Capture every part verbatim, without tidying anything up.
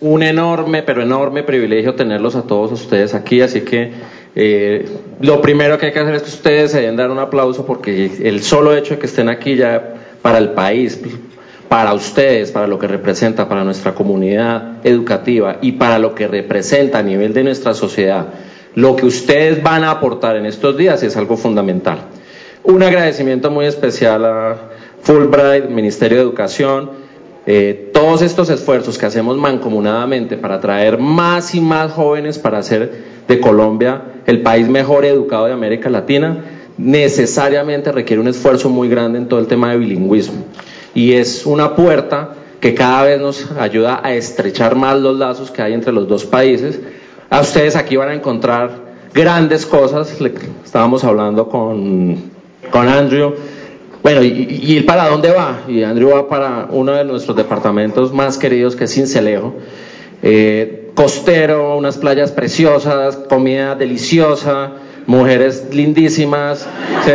Un enorme, pero enorme privilegio tenerlos a todos ustedes aquí, así que eh, lo primero que hay que hacer es que ustedes se den dar un aplauso, porque el solo hecho de que estén aquí ya para el país, para ustedes, para lo que representa, para nuestra comunidad educativa y para lo que representa a nivel de nuestra sociedad, lo que ustedes van a aportar en estos días es algo fundamental. Un agradecimiento muy especial a Fulbright, Ministerio de Educación. Eh, todos estos esfuerzos que hacemos mancomunadamente para traer más y más jóvenes para hacer de Colombia el país mejor educado de América Latina, necesariamente requiere un esfuerzo muy grande en todo el tema de bilingüismo, y es una puerta que cada vez nos ayuda a estrechar más los lazos que hay entre los dos países. A ustedes aquí van a encontrar grandes cosas. Estábamos hablando con, con Andrew. Bueno, ¿y, ¿y él para dónde va? Y Andrew va para uno de nuestros departamentos más queridos, que es Sincelejo. Eh, costero, unas playas preciosas, comida deliciosa, mujeres lindísimas. ¿Sí?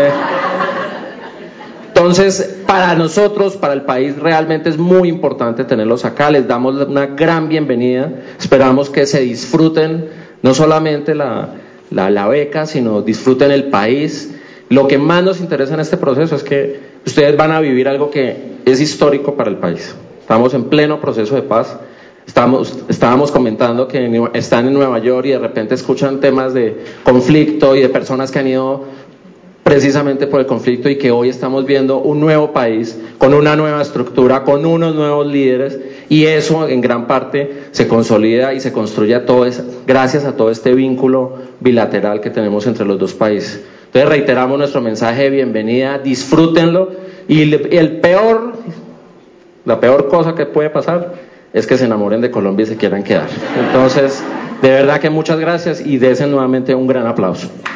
Entonces, para nosotros, para el país, realmente es muy importante tenerlos acá. Les damos una gran bienvenida. Esperamos que se disfruten no solamente la, la, la beca, sino disfruten el país. Lo que más nos interesa en este proceso es que ustedes van a vivir algo que es histórico para el país. Estamos en pleno proceso de paz. Estamos, estábamos comentando que están en Nueva York y de repente escuchan temas de conflicto y de personas que han ido precisamente por el conflicto, y que hoy estamos viendo un nuevo país con una nueva estructura, con unos nuevos líderes, y eso en gran parte se consolida y se construye a todo es, gracias a todo este vínculo bilateral que tenemos entre los dos países. Entonces reiteramos nuestro mensaje de bienvenida, disfrútenlo, y el peor, la peor cosa que puede pasar es que se enamoren de Colombia y se quieran quedar. Entonces, de verdad que muchas gracias, y desen nuevamente un gran aplauso.